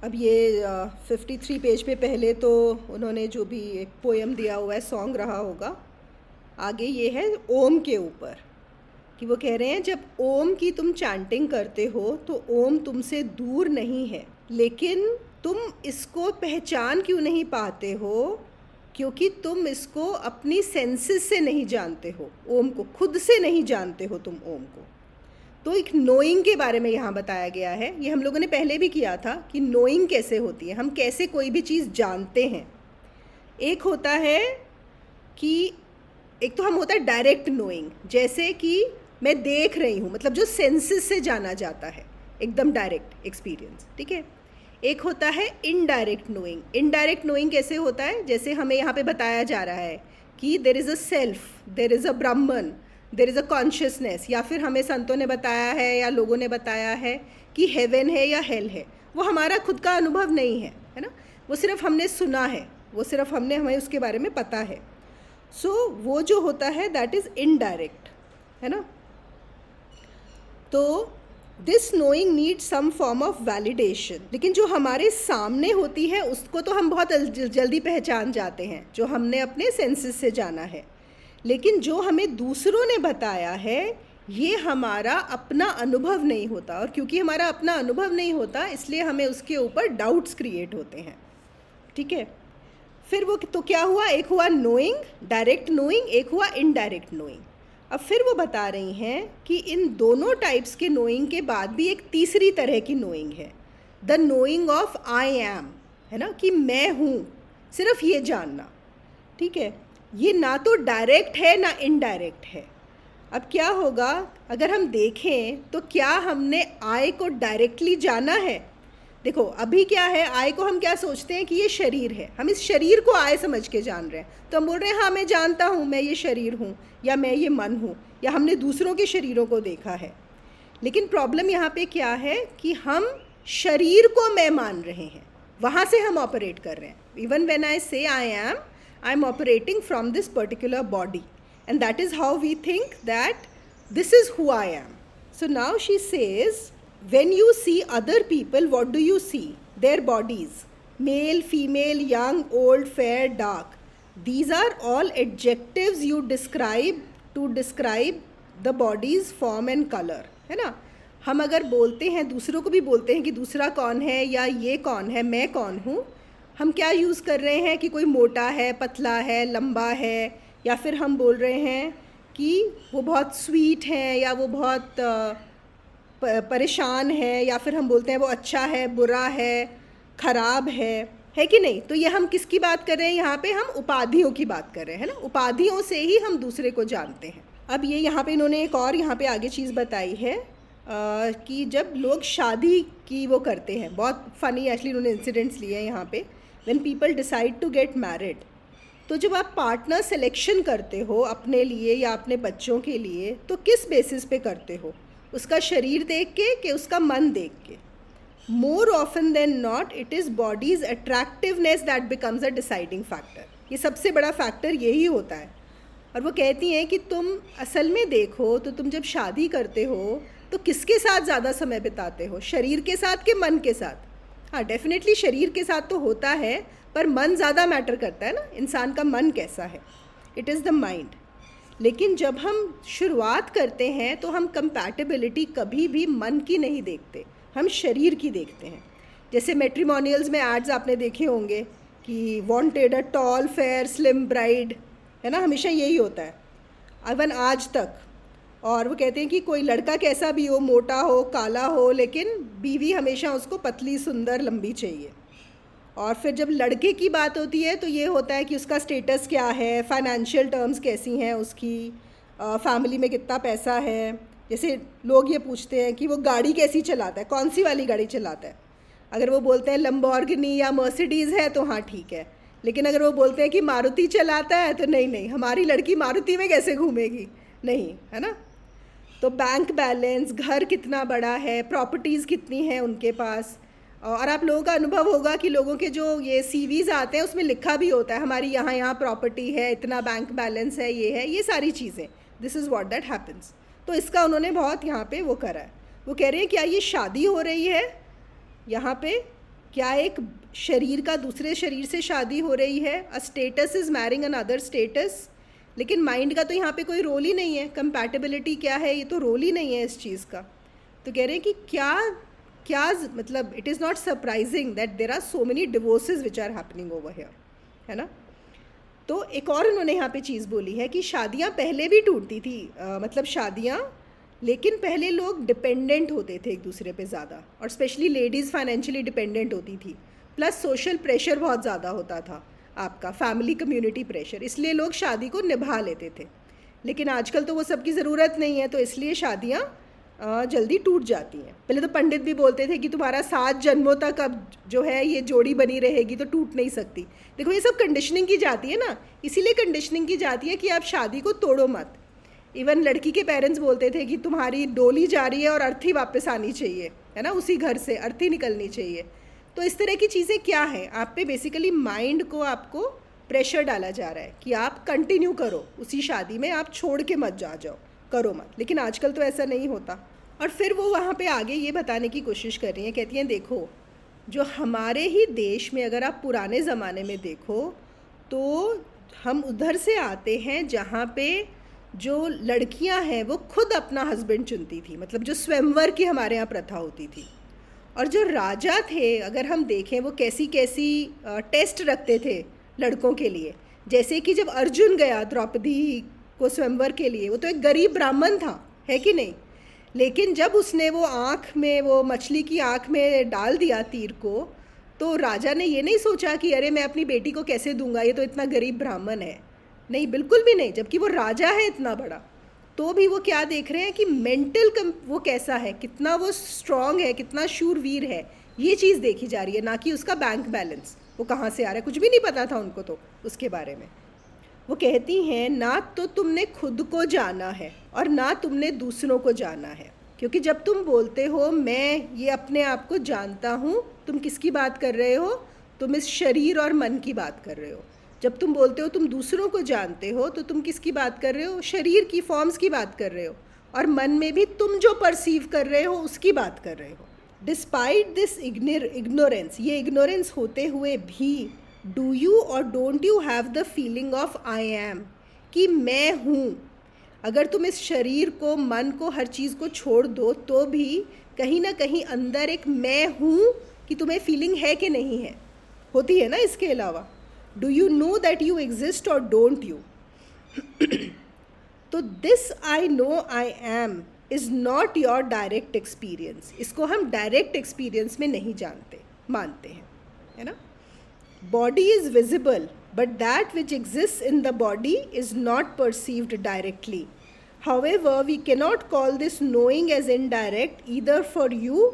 अब ये 53 पेज पे पहले तो उन्होंने जो भी एक पोएम दिया हुआ है, सॉन्ग रहा होगा। आगे ये है ओम के ऊपर कि वो कह रहे हैं जब ओम की तुम चैंटिंग करते हो तो ओम तुमसे दूर नहीं है, लेकिन तुम इसको पहचान क्यों नहीं पाते हो? क्योंकि तुम इसको अपनी सेंसेस से नहीं जानते हो, ओम को खुद से नहीं जानते हो तुम ओम को। तो एक नोइंग के बारे में यहाँ बताया गया है। ये हम लोगों ने पहले भी किया था कि नोइंग कैसे होती है, हम कैसे कोई भी चीज़ जानते हैं। एक होता है कि एक तो हम होता है डायरेक्ट नोइंग, जैसे कि मैं देख रही हूँ, मतलब जो सेंसेस से जाना जाता है, एकदम डायरेक्ट एक्सपीरियंस, ठीक है। एक होता है इनडायरेक्ट नोइंग। इनडायरेक्ट नोइंग कैसे होता है? जैसे हमें यहाँ पे बताया जा रहा है कि there is a self, there is a Brahman, there is a consciousness, या फिर हमें संतों ने बताया है या लोगों ने बताया है कि हेवन है या हेल है। वो हमारा खुद का अनुभव नहीं है, है ना, वो सिर्फ हमने सुना है, वो सिर्फ हमें उसके बारे में पता है। सो वो जो होता है दैट इज़ इनडायरेक्ट, है ना। तो this knowing need some form of validation. लेकिन जो हमारे सामने होती है उसको तो हम बहुत जल्दी पहचान जाते हैं, जो हमने अपने सेंसेस से जाना है। लेकिन जो हमें दूसरों ने बताया है ये हमारा अपना अनुभव नहीं होता, और क्योंकि हमारा अपना अनुभव नहीं होता इसलिए हमें उसके ऊपर डाउट्स क्रिएट होते हैं, ठीक है। फिर वो तो क्या हुआ, एक हुआ नोइंग, डायरेक्ट नोइंग, एक हुआ इनडायरेक्ट नोइंग। अब फिर वो बता रही हैं कि इन दोनों टाइप्स के नोइंग के बाद भी एक तीसरी तरह की नोइंग है, the knowing of I am, है ना, कि मैं हूँ, सिर्फ ये जानना, ठीक है। ये ना तो डायरेक्ट है ना इनडायरेक्ट है। अब क्या होगा अगर हम देखें तो क्या हमने आई को डायरेक्टली जाना है? देखो अभी क्या है, आई को हम क्या सोचते हैं कि ये शरीर है, हम इस शरीर को आई समझ के जान रहे हैं, तो हम बोल रहे हैं हाँ मैं जानता हूँ, मैं ये शरीर हूँ, या मैं ये मन हूँ, या हमने दूसरों के शरीरों को देखा है। लेकिन प्रॉब्लम यहाँ पे क्या है कि हम शरीर को मैं मान रहे हैं, वहाँ से हम ऑपरेट कर रहे हैं। Even when I say I am operating from this particular body, and that is how we think that this is who I am. So now she says, when you see other people, what do you see? Their bodies, male, female, young, old, fair, dark. These are all adjectives you describe to describe the body's form and color, है ना। हम अगर बोलते हैं, दूसरों को भी बोलते हैं कि दूसरा कौन है या ये कौन है, मैं कौन हूँ, हम क्या यूज़ कर रहे हैं कि कोई मोटा है, पतला है, लंबा है, या फिर हम बोल रहे हैं कि वो बहुत स्वीट है या वो बहुत परेशान है, या फिर हम बोलते हैं वो अच्छा है, बुरा है, ख़राब है कि नहीं। तो ये हम किसकी बात कर रहे हैं? यहाँ पे हम उपाधियों की बात कर रहे हैं, है ना। उपाधियों से ही हम दूसरे को जानते हैं। अब ये यहाँ पे इन्होंने एक और यहाँ पे आगे चीज़ बताई है कि जब लोग शादी की वो करते हैं, बहुत फ़नी एक्चुअली उन्होंने इंसिडेंट्स लिए हैं यहाँ पे, when people decide to get married, तो जब आप पार्टनर सिलेक्शन करते हो अपने लिए या अपने बच्चों के लिए, तो किस बेसिस पे करते हो? उसका शरीर देख के कि उसका मन देख के? More often than not it is body's attractiveness that becomes a deciding factor. ये सबसे बड़ा फैक्टर यही होता है। और वो कहती हैं कि तुम असल में देखो तो तुम जब शादी करते हो तो किसके साथ ज़्यादा समय बिताते हो, शरीर के साथ कि मन के साथ? हाँ डेफिनेटली शरीर के साथ तो होता है, पर मन ज़्यादा मैटर करता है ना, इंसान का मन कैसा है, इट इज़ द माइंड। लेकिन जब हम शुरुआत करते हैं तो हम कंपैटिबिलिटी कभी भी मन की नहीं देखते, हम शरीर की देखते हैं। जैसे मैट्रिमोनियल्स में एड्स आपने देखे होंगे कि wanted a tall fair slim bride, है ना, हमेशा यही होता है इवन आज तक। और वो कहते हैं कि कोई लड़का कैसा भी हो, मोटा हो, काला हो, लेकिन बीवी हमेशा उसको पतली, सुंदर, लंबी चाहिए। और फिर जब लड़के की बात होती है तो ये होता है कि उसका स्टेटस क्या है, फाइनेंशियल टर्म्स कैसी हैं उसकी, फैमिली में कितना पैसा है। जैसे लोग ये पूछते हैं कि वो गाड़ी कैसी चलाता है, कौन सी वाली गाड़ी चलाता है। अगर वो बोलते हैं लंबोर्गिनी या मर्सिडीज़ है तो हाँ ठीक है, लेकिन अगर वो बोलते हैं कि मारुति चलाता है तो नहीं, हमारी लड़की मारुति में कैसे घूमेगी, नहीं, है ना। तो बैंक बैलेंस, घर कितना बड़ा है, प्रॉपर्टीज़ कितनी हैं उनके पास। और आप लोगों का अनुभव होगा कि लोगों के जो ये सीवीज़ आते हैं उसमें लिखा भी होता है हमारी यहाँ प्रॉपर्टी है, इतना बैंक बैलेंस है, ये सारी चीज़ें, this is what that happens. तो इसका उन्होंने बहुत यहाँ पे वो करा है। वो कह रहे हैं क्या ये शादी हो रही है यहाँ पे क्या एक शरीर का दूसरे शरीर से शादी हो रही है? A status is marrying another status. लेकिन माइंड का तो यहाँ पे कोई रोल ही नहीं है। कंपैटिबिलिटी क्या है, ये तो रोल ही नहीं है इस चीज़ का। तो कह रहे हैं कि क्या क्या मतलब it is not surprising that there are so many divorces which are happening over here, है ना। तो एक और उन्होंने यहाँ पे चीज़ बोली है कि शादियाँ पहले भी टूटती थी, मतलब शादियाँ, लेकिन पहले लोग डिपेंडेंट होते थे एक दूसरे पे ज़्यादा, और स्पेशली लेडीज़ फाइनेंशियली डिपेंडेंट होती थी, प्लस सोशल प्रेशर बहुत ज़्यादा होता था, आपका फैमिली कम्युनिटी प्रेशर, इसलिए लोग शादी को निभा लेते थे। लेकिन आजकल तो वो सब की ज़रूरत नहीं है, तो इसलिए शादियाँ जल्दी टूट जाती हैं। पहले तो पंडित भी बोलते थे कि तुम्हारा 7 जन्मों तक अब जो है ये जोड़ी बनी रहेगी, तो टूट नहीं सकती। देखो ये सब कंडीशनिंग की जाती है ना, इसीलिए कंडीशनिंग की जाती है कि आप शादी को तोड़ो मत। इवन लड़की के पेरेंट्स बोलते थे कि तुम्हारी डोली जा रही है और अर्थी वापस आनी चाहिए, है ना, उसी घर से अर्थी निकलनी चाहिए। तो इस तरह की चीज़ें क्या हैं, आप पे बेसिकली माइंड को आपको प्रेशर डाला जा रहा है कि आप कंटिन्यू करो उसी शादी में, आप छोड़ के मत जाओ, करो मत। लेकिन आजकल तो ऐसा नहीं होता। और फिर वो वहाँ पे आगे ये बताने की कोशिश कर रही हैं, कहती हैं देखो जो हमारे ही देश में अगर आप पुराने ज़माने में देखो तो हम उधर से आते हैं जहाँ पे जो लड़कियाँ हैं वो खुद अपना हस्बैंड चुनती थी, मतलब जो स्वयंवर की हमारे यहाँ प्रथा होती थी। और जो राजा थे अगर हम देखें वो कैसी कैसी टेस्ट रखते थे लड़कों के लिए। जैसे कि जब अर्जुन गया द्रौपदी को स्वयंवर के लिए, वो तो एक गरीब ब्राह्मण था, है कि नहीं, लेकिन जब उसने वो आँख में, वो मछली की आँख में डाल दिया तीर को, तो राजा ने ये नहीं सोचा कि अरे मैं अपनी बेटी को कैसे दूंगा, ये तो इतना गरीब ब्राह्मण है। नहीं, बिल्कुल भी नहीं। जबकि वो राजा है इतना बड़ा, तो भी वो क्या देख रहे हैं कि मेंटल वो कैसा है, कितना वो स्ट्रांग है, कितना शूरवीर है, ये चीज़ देखी जा रही है, ना कि उसका बैंक बैलेंस वो कहाँ से आ रहा है। कुछ भी नहीं पता था उनको तो उसके बारे में। वो कहती हैं ना तो तुमने खुद को जाना है और ना तुमने दूसरों को जाना है, क्योंकि जब तुम बोलते हो मैं ये अपने आप को जानता हूँ, तुम किसकी बात कर रहे हो, तुम इस शरीर और मन की बात कर रहे हो। जब तुम बोलते हो तुम दूसरों को जानते हो, तो तुम किसकी बात कर रहे हो, शरीर की फॉर्म्स की बात कर रहे हो, और मन में भी तुम जो परसीव कर रहे हो उसकी बात कर रहे हो। डिस्पाइट दिस इग्नोरेंस, ये इग्नोरेंस होते हुए भी, डू यू और don't you have the feeling of I am, कि मैं हूँ। अगर तुम इस शरीर को, मन को, हर चीज़ को छोड़ दो, तो भी कहीं ना कहीं अंदर एक मैं हूँ कि तुम्हें फीलिंग है कि नहीं है, होती है ना। इसके अलावा do you know that you exist और डोंट यू। तो this I know I am is not your direct experience, इसको हम डायरेक्ट एक्सपीरियंस में नहीं मानते हैं, है ना। Body is visible, but that which exists in the body is not perceived directly. However, we cannot call this knowing as indirect, either for you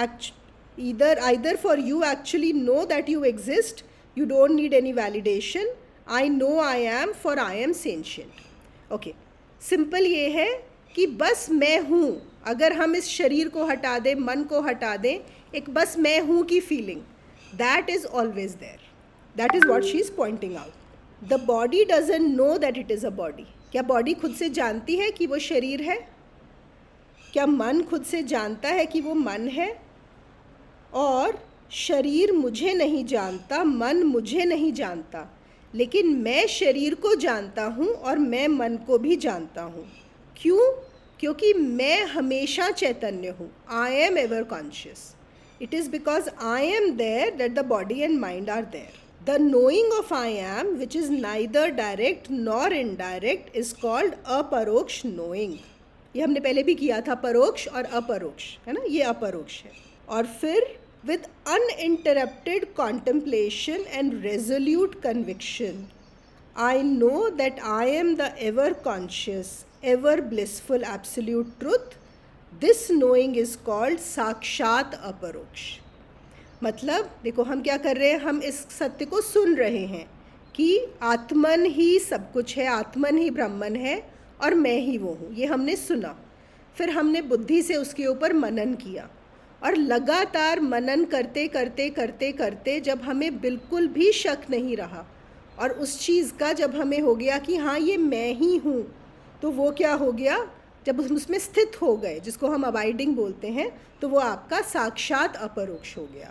actually know that you exist, you don't need any validation. I know I am, for I am sentient. Okay, simple ये है कि बस मैं हूँ। अगर हम इस शरीर को हटा दें, मन को हटा दें, एक बस मैं हूँ की feeling, that is always there. That is what she is pointing out. The body doesn't know that it is a body. क्या बॉडी खुद से जानती है कि वो शरीर है? क्या मन खुद से जानता है कि वो मन है? और शरीर मुझे नहीं जानता, मन मुझे नहीं जानता, लेकिन मैं शरीर को जानता हूँ और मैं मन को भी जानता हूँ। क्यों? क्योंकि मैं हमेशा चैतन्य हूँ। I am ever conscious. It is because I am there that the body and mind are there. The knowing of I am, which is neither direct nor indirect, is called aparoksh knowing. ये हमने पहले भी किया था, परोक्ष और अपरोक्ष, है ना, ये अपरोक्ष है। और फिर with uninterrupted contemplation and resolute conviction, I know that I am the ever conscious, ever blissful absolute truth. This knowing is called साक्षात अपरोक्ष। मतलब देखो हम क्या कर रहे हैं, हम इस सत्य को सुन रहे हैं कि आत्मन ही सब कुछ है, आत्मन ही ब्रह्मन है और मैं ही वो हूँ। ये हमने सुना, फिर हमने बुद्धि से उसके ऊपर मनन किया, और लगातार मनन करते करते करते करते जब हमें बिल्कुल भी शक नहीं रहा, और उस चीज़ का जब हमें हो गया कि हाँ ये मैं ही हूँ, तो वो क्या हो गया, जब उसमें स्थित हो गए, जिसको हम अबाइडिंग बोलते हैं, तो वो आपका साक्षात अपरोक्ष हो गया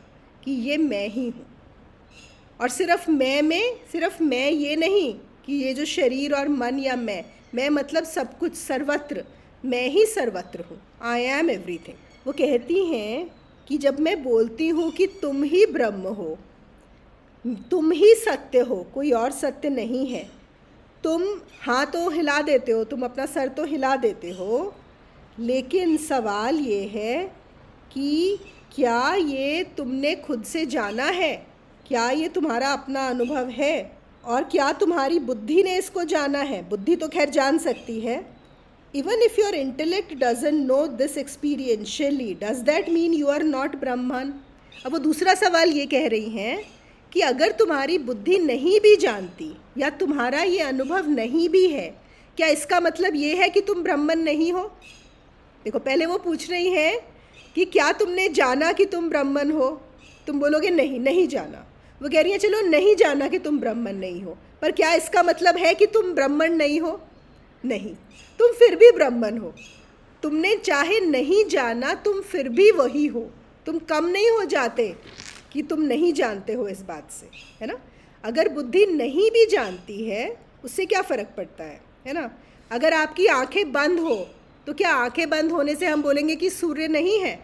कि ये मैं ही हूँ। और सिर्फ मैं ये नहीं कि ये जो शरीर और मन या मैं मतलब सब कुछ, सर्वत्र, मैं ही सर्वत्र हूँ। I am everything. वो कहती हैं कि जब मैं बोलती हूँ कि तुम ही ब्रह्म हो, तुम ही सत्य हो, कोई और सत्य नहीं है, तुम हाँ तो हिला देते हो, तुम अपना सर तो हिला देते हो, लेकिन सवाल ये है कि क्या ये तुमने खुद से जाना है? क्या ये तुम्हारा अपना अनुभव है? और क्या तुम्हारी बुद्धि ने इसको जाना है? बुद्धि तो खैर जान सकती है। Even if your intellect doesn't know this experientially, does that mean you are not Brahman? अब वो दूसरा सवाल ये कह रही हैं कि अगर तुम्हारी बुद्धि नहीं भी जानती या तुम्हारा ये अनुभव नहीं भी है, क्या इसका मतलब ये है कि तुम ब्रह्मन नहीं हो? देखो, पहले वो पूछ रही हैं कि क्या तुमने जाना कि तुम ब्रह्मन हो? तुम बोलोगे नहीं जाना। वो कह रही है चलो नहीं जाना कि तुम ब्रह्मन नहीं हो, पर क्या इसका मतलब है कि तुम ब्रह्मन नहीं हो? नहीं, तुम फिर भी ब्रह्मन हो। तुमने चाहे नहीं जाना, तुम फिर भी वही हो। तुम कम नहीं हो जाते कि तुम नहीं जानते हो इस बात से, है ना। अगर बुद्धि नहीं भी जानती है, उससे क्या फ़र्क पड़ता है ना। अगर आपकी आंखें बंद हो तो क्या आंखें बंद होने से हम बोलेंगे कि सूर्य नहीं है?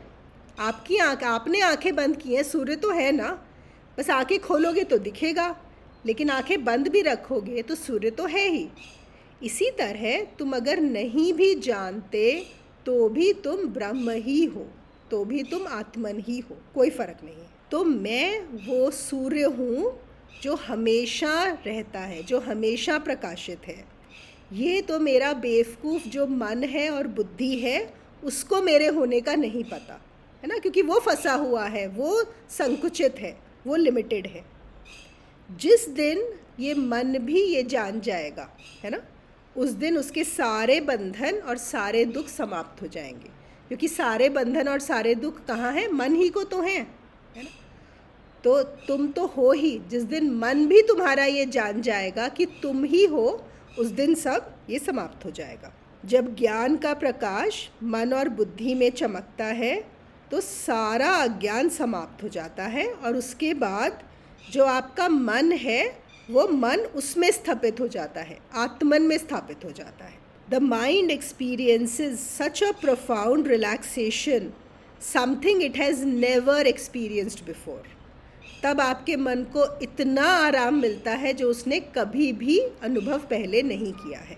आपने आंखें बंद की हैं, सूर्य तो है ना। बस आंखें खोलोगे तो दिखेगा, लेकिन आंखें बंद भी रखोगे तो सूर्य तो है ही। इसी तरह तुम अगर नहीं भी जानते तो भी तुम ब्रह्म ही हो, तो भी तुम आत्मन ही हो, कोई फ़र्क नहीं है। तो मैं वो सूर्य हूँ जो हमेशा रहता है, जो हमेशा प्रकाशित है। ये तो मेरा बेवकूफ़ जो मन है और बुद्धि है, उसको मेरे होने का नहीं पता, है ना, क्योंकि वो फंसा हुआ है, वो संकुचित है, वो लिमिटेड है। जिस दिन ये मन भी ये जान जाएगा, है ना, उस दिन उसके सारे बंधन और सारे दुख समाप्त हो जाएंगे, क्योंकि सारे बंधन और सारे दुख कहाँ हैं? मन ही को तो हैं, है ना। तो तुम तो हो ही। जिस दिन मन भी तुम्हारा ये जान जाएगा कि तुम ही हो, उस दिन सब ये समाप्त हो जाएगा। जब ज्ञान का प्रकाश मन और बुद्धि में चमकता है तो सारा अज्ञान समाप्त हो जाता है, और उसके बाद जो आपका मन है वो मन उसमें स्थापित हो जाता है, आत्मन में स्थापित हो जाता है। The mind experiences such a profound relaxation, something it has never experienced before. तब आपके मन को इतना आराम मिलता है जो उसने कभी भी अनुभव पहले नहीं किया है।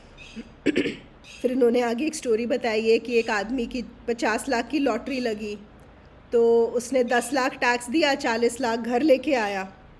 फिर उन्होंने आगे एक स्टोरी बताई है कि एक आदमी की 50 लाख की लॉटरी लगी, तो उसने 10 लाख टैक्स दिया, 40 लाख घर लेके आया।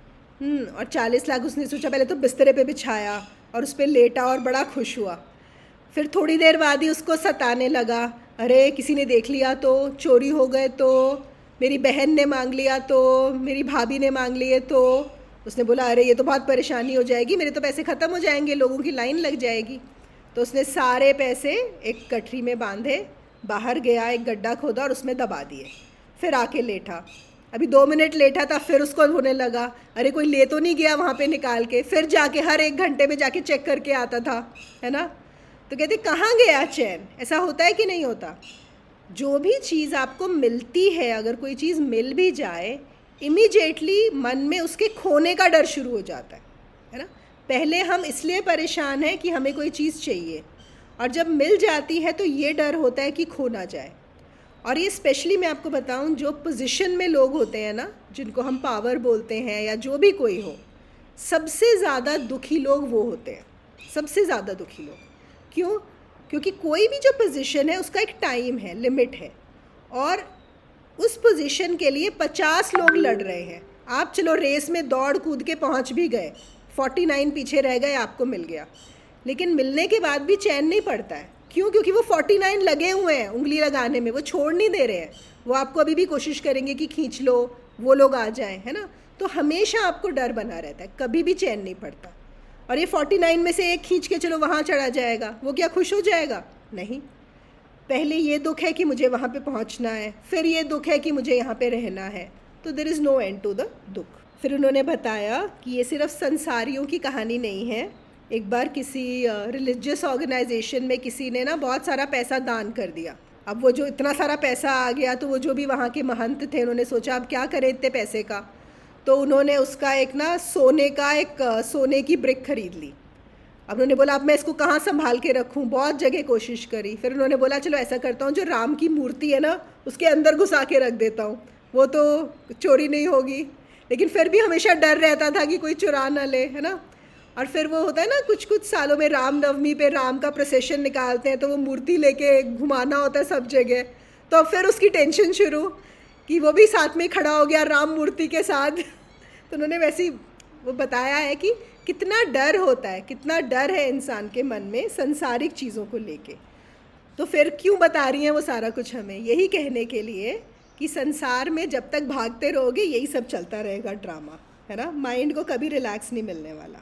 और 40 लाख उसने सोचा, पहले तो बिस्तरे पे बिछाया और उस पर लेटा और बड़ा खुश हुआ। फिर थोड़ी देर बाद ही उसको सताने लगा, अरे किसी ने देख लिया तो, चोरी हो गए तो, मेरी बहन ने मांग लिया तो, मेरी भाभी ने मांग लिए तो। उसने बोला अरे ये तो बहुत परेशानी हो जाएगी, मेरे तो पैसे ख़त्म हो जाएंगे, लोगों की लाइन लग जाएगी। तो उसने सारे पैसे एक गठरी में बांधे, बाहर गया, एक गड्ढा खोदा और उसमें दबा दिए। फिर आके लेटा, अभी 2 मिनट लेटा था, फिर उसको होने लगा अरे कोई ले तो नहीं गया वहाँ पे निकाल के। फिर जाके हर 1 घंटे में जाके चेक करके आता था, है ना। तो कहते कहाँ गया चैन? ऐसा होता है कि नहीं होता? जो भी चीज़ आपको मिलती है, अगर कोई चीज़ मिल भी जाए, इमीडिएटली मन में उसके खोने का डर शुरू हो जाता है ना। पहले हम इसलिए परेशान हैं कि हमें कोई चीज़ चाहिए, और जब मिल जाती है तो ये डर होता है कि खो ना जाए। और ये स्पेशली मैं आपको बताऊं, जो पोजीशन में लोग होते हैं ना, जिनको हम पावर बोलते हैं या जो भी कोई हो, सबसे ज़्यादा दुखी लोग वो होते हैं, सबसे ज़्यादा दुखी लोग। क्यों? क्योंकि कोई भी जो पोजीशन है उसका एक टाइम है, लिमिट है, और उस पोजीशन के लिए 50 लोग लड़ रहे हैं। आप चलो रेस में दौड़ कूद के पहुंच भी गए, 49 पीछे रह गए, आपको मिल गया, लेकिन मिलने के बाद भी चैन नहीं पड़ता है। क्यों? क्योंकि वो 49 लगे हुए हैं उंगली लगाने में, वो छोड़ नहीं दे रहे हैं। वो आपको अभी भी कोशिश करेंगे कि खींच लो, वो लोग आ जाएं, है ना। तो हमेशा आपको डर बना रहता है, कभी भी चैन नहीं पड़ता। और ये 49 में से एक खींच के चलो वहाँ चढ़ा जाएगा, वो क्या खुश हो जाएगा? नहीं। पहले ये दुख है कि मुझे वहाँ पे पहुँचना है, फिर ये दुख है कि मुझे यहाँ पे रहना है। तो there is no end to the दुख। फिर उन्होंने बताया कि ये सिर्फ संसारियों की कहानी नहीं है। एक बार किसी रिलीजियस ऑर्गेनाइजेशन में किसी ने ना बहुत सारा पैसा दान कर दिया, अब वो जो इतना सारा पैसा आ गया तो वो जो भी वहाँ के महंत थे उन्होंने सोचा अब क्या करें इतने पैसे का, तो उन्होंने उसका एक ना सोने की ब्रिक खरीद ली। अब उन्होंने बोला अब मैं इसको कहाँ संभाल के रखूँ, बहुत जगह कोशिश करी। फिर उन्होंने बोला चलो ऐसा करता हूँ जो राम की मूर्ति है ना उसके अंदर घुसा के रख देता हूँ, वो तो चोरी नहीं होगी, लेकिन फिर भी हमेशा डर रहता था कि कोई चुरा ना ले, है ना। और फिर वो होता है ना कुछ कुछ सालों में रामनवमी पे राम का प्रोसेशन निकालते हैं तो वो मूर्ति लेके घुमाना होता है सब जगह, तो अब फिर उसकी टेंशन शुरू कि वो भी साथ में खड़ा हो गया राम मूर्ति के साथ। तो उन्होंने वैसे ही वो बताया है कि कितना डर होता है, कितना डर है इंसान के मन में सांसारिक चीज़ों को लेके। तो फिर क्यों बता रही हैं वो सारा कुछ हमें, यही कहने के लिए कि संसार में जब तक भागते रहोगे यही सब चलता रहेगा ड्रामा, है ना। माइंड को कभी रिलैक्स नहीं मिलने वाला,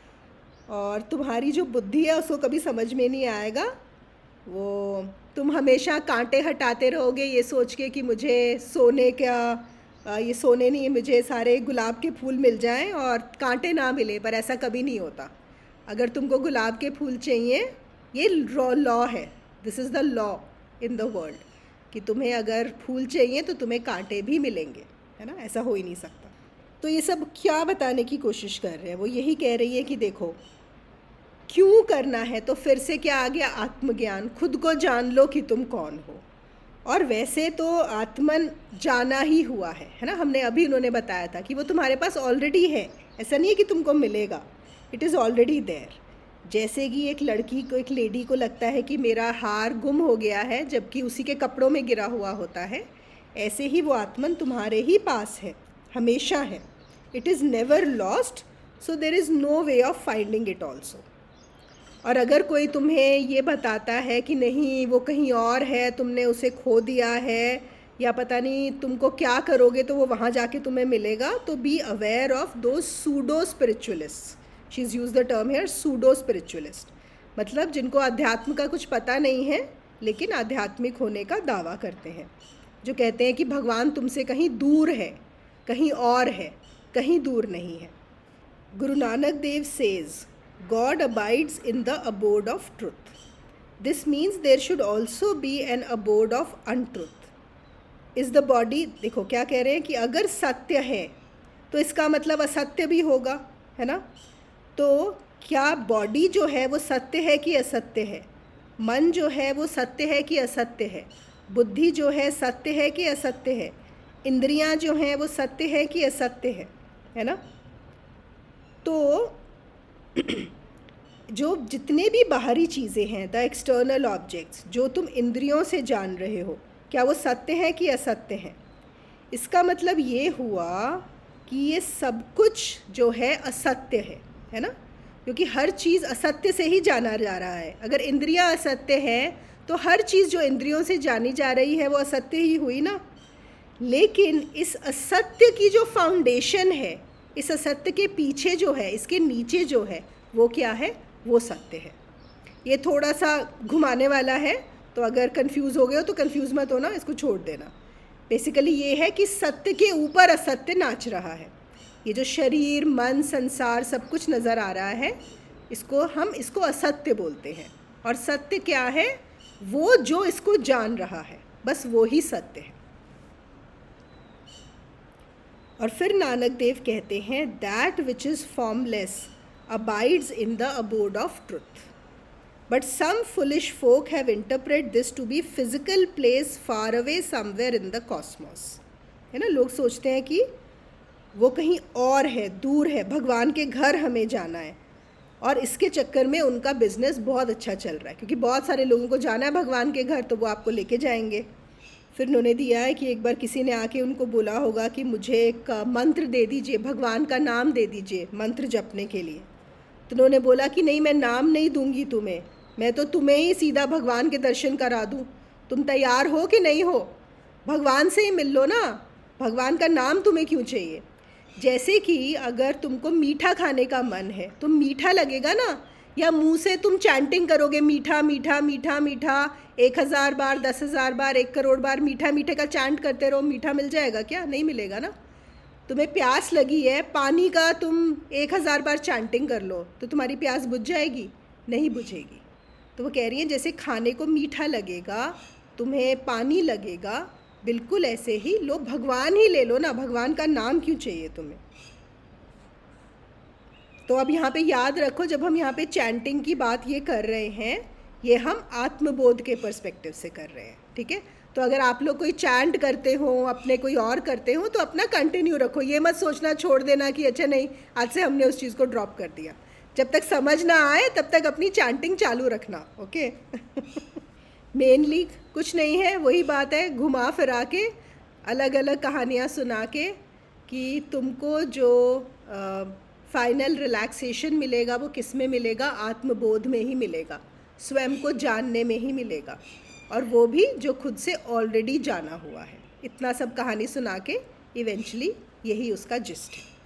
और तुम्हारी जो बुद्धि है उसको कभी समझ में नहीं आएगा। वो तुम हमेशा कांटे हटाते रहोगे ये सोच के कि मुझे सोने ये सोने नहीं, मुझे सारे गुलाब के फूल मिल जाएं और कांटे ना मिले, पर ऐसा कभी नहीं होता। अगर तुमको गुलाब के फूल चाहिए, ये लॉ है, this is the law in the world, कि तुम्हें अगर फूल चाहिए तो तुम्हें कांटे भी मिलेंगे, है ना। ऐसा हो ही नहीं सकता। तो ये सब क्या बताने की कोशिश कर रहे हैं, वो यही कह रही है कि देखो क्यों करना है, तो फिर से क्या आ गया, आत्मज्ञान, खुद को जान लो कि तुम कौन हो। और वैसे तो आत्मन जाना ही हुआ है ना। हमने अभी उन्होंने बताया था कि वो तुम्हारे पास ऑलरेडी है, ऐसा नहीं है कि तुमको मिलेगा, इट इज़ ऑलरेडी देयर। जैसे कि एक लड़की को, एक लेडी को लगता है कि मेरा हार गुम हो गया है जबकि उसी के कपड़ों में गिरा हुआ होता है, ऐसे ही वो आत्मन तुम्हारे ही पास है, हमेशा है। It is never lost, so there is no way of finding it also. और अगर कोई तुम्हें ये बताता है कि नहीं वो कहीं और है, तुमने उसे खो दिया है, या पता नहीं तुमको क्या करोगे तो वो वहाँ जाके तुम्हें मिलेगा, तो be aware of those pseudo spiritualist. She is use the term here pseudo spiritualist, मतलब जिनको अध्यात्म का कुछ पता नहीं है लेकिन आध्यात्मिक होने का दावा करते हैं, जो कहते हैं कि भगवान तुमसे कहीं दूर है, कहीं और है, कहीं दूर नहीं है। Guru Nanak Dev says God abides in the abode of truth. This means there should also be an abode of untruth. Is the body, देखो क्या कह रहे हैं कि अगर सत्य है तो इसका मतलब असत्य भी होगा, है ना। तो क्या बॉडी जो है वो सत्य है कि असत्य है, मन जो है वो सत्य है कि असत्य है, बुद्धि जो है सत्य है कि असत्य है, इंद्रियां जो हैं वो सत्य है कि असत्य है ना। तो जो जितने भी बाहरी चीज़ें हैं, द एक्सटर्नल ऑब्जेक्ट्स जो तुम इंद्रियों से जान रहे हो, क्या वो सत्य है कि असत्य है। इसका मतलब ये हुआ कि ये सब कुछ जो है असत्य है ना, क्योंकि हर चीज़ असत्य से ही जाना जा रहा है। अगर इंद्रियां असत्य हैं तो हर चीज़ जो इंद्रियों से जानी जा रही है वो असत्य ही हुई ना। लेकिन इस असत्य की जो फाउंडेशन है, इस असत्य के पीछे जो है, इसके नीचे जो है, वो क्या है, वो सत्य है। ये थोड़ा सा घुमाने वाला है, तो अगर कंफ्यूज हो गए हो तो कंफ्यूज मत होना, इसको छोड़ देना। बेसिकली ये है कि सत्य के ऊपर असत्य नाच रहा है। ये जो शरीर, मन, संसार सब कुछ नज़र आ रहा है, इसको असत्य बोलते हैं। और सत्य क्या है, वो जो इसको जान रहा है, बस वो ही सत्य है। और फिर नानक देव कहते हैं that which is formless abides in the abode of truth. But some foolish folk have interpreted this to be physical place far away somewhere in the cosmos. है ना, लोग सोचते हैं कि वो कहीं और है, दूर है, भगवान के घर हमें जाना है, और इसके चक्कर में उनका बिजनेस बहुत अच्छा चल रहा है, क्योंकि बहुत सारे लोगों को जाना है भगवान के घर, तो वो आपको लेके जाएंगे। फिर उन्होंने दिया है कि एक बार किसी ने आके उनको बोला होगा कि मुझे एक मंत्र दे दीजिए, भगवान का नाम दे दीजिए मंत्र जपने के लिए। तो उन्होंने बोला कि नहीं, मैं नाम नहीं दूंगी तुम्हें, मैं तो तुम्हें ही सीधा भगवान के दर्शन करा दूं। तुम तैयार हो कि नहीं हो, भगवान से ही मिल लो ना, भगवान का नाम तुम्हें क्यों चाहिए। जैसे कि अगर तुमको मीठा खाने का मन है तो मीठा लगेगा ना, या मुंह से तुम चैंटिंग करोगे मीठा मीठा मीठा मीठा, 1000 बार, 10,000 बार, 1 करोड़ बार मीठा मीठे का चैंट करते रहो, मीठा मिल जाएगा क्या? नहीं मिलेगा ना। तुम्हें प्यास लगी है, पानी का तुम 1000 बार चैंटिंग कर लो तो तुम्हारी प्यास बुझ जाएगी? नहीं बुझेगी। तो वो कह रही हैं जैसे खाने को मीठा लगेगा तुम्हें पानी लगेगा, बिल्कुल ऐसे ही लो, भगवान ही ले लो ना, भगवान का नाम क्यों चाहिए तुम्हें। तो अब यहाँ पे याद रखो, जब हम यहाँ पे चैंटिंग की बात ये कर रहे हैं, ये हम आत्मबोध के पर्सपेक्टिव से कर रहे हैं, ठीक है। तो अगर आप लोग कोई चैंट करते हो, अपने कोई और करते हो, तो अपना कंटिन्यू रखो, ये मत सोचना छोड़ देना कि अच्छा नहीं आज से हमने उस चीज़ को ड्रॉप कर दिया। जब तक समझ ना आए तब तक अपनी चैंटिंग चालू रखना, ओके। मेनली कुछ नहीं है, वही बात है, घुमा फिरा के अलग अलग कहानियाँ सुना के कि तुमको जो फाइनल रिलैक्सेशन मिलेगा वो किस में मिलेगा, आत्मबोध में ही मिलेगा, स्वयं को जानने में ही मिलेगा, और वो भी जो खुद से ऑलरेडी जाना हुआ है। इतना सब कहानी सुना के इवेंचुअली यही उसका जिस्ट है।